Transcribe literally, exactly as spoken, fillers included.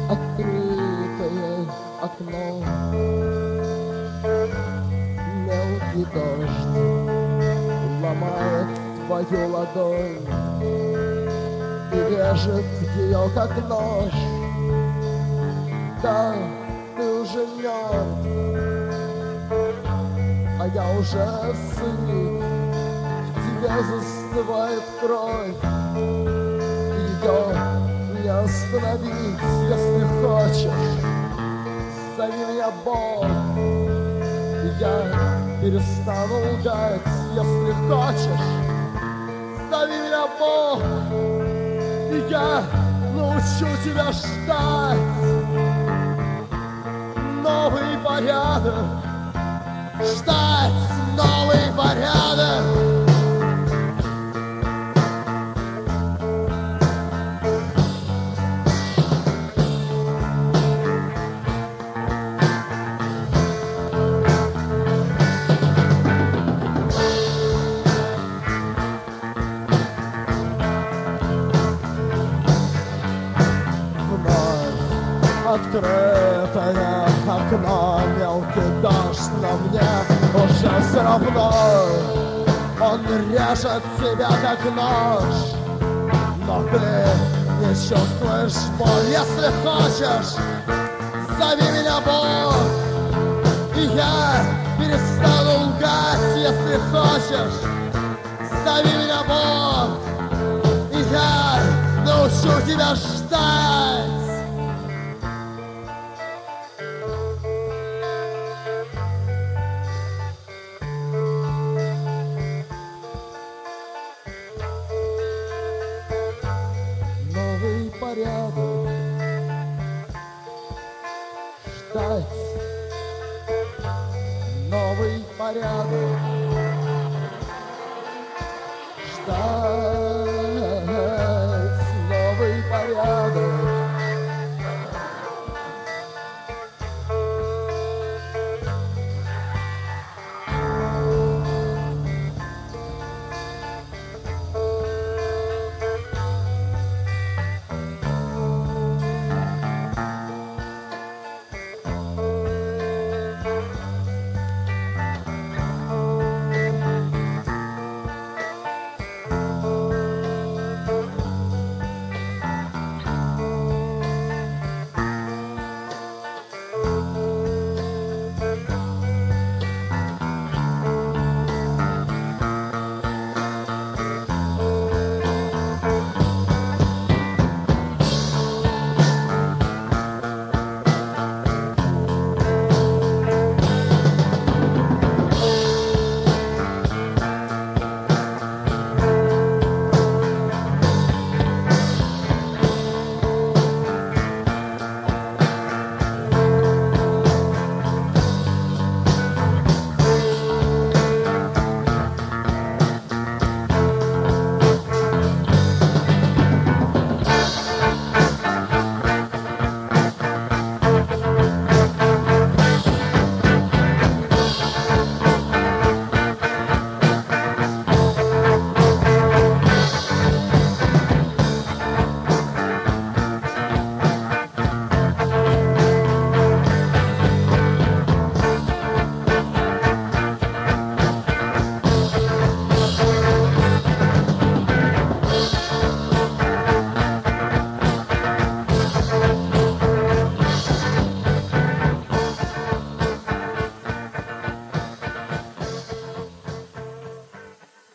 Открытое окно, мелкий дождь ломает твою ладонь и режет ее как нож. Да, ты уже мертв, а я уже сыт. В тебе застывает кровь, ее не остановить. Если хочешь, зови меня Бог, и я перестану лгать. Если хочешь, зови меня Бог, и я научу тебя ждать. Новый порядок, ждать новый порядок. Открытое окно, мелкий дождь, но мне уже все равно. Он режет тебя как нож, но ты не чувствуешь боль. Если хочешь, зови меня Бог, и я перестану лгать. Если хочешь, зови меня Бог, и я научу тебя ждать. Порядок, ждать новый порядок.